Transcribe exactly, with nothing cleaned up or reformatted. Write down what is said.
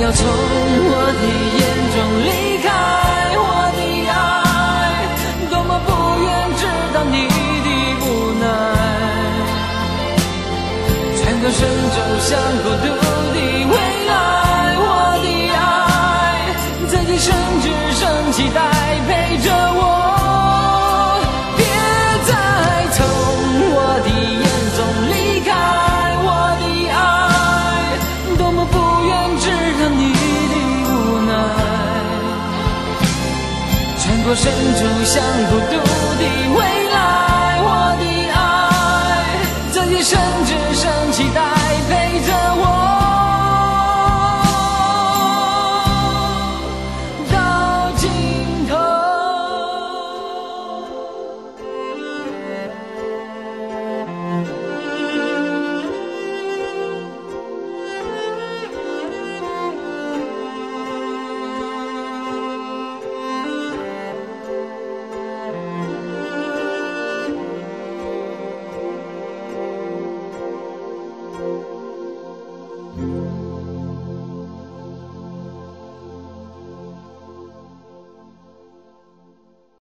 要从我的眼中离开我的爱，多么不愿知道你的无奈。穿过神州向孤独的未来，我的爱曾经甚至生期待陪着我。别再从我的眼中离开我的爱，多么不愿知道你的无奈。穿过深处向孤独的未来。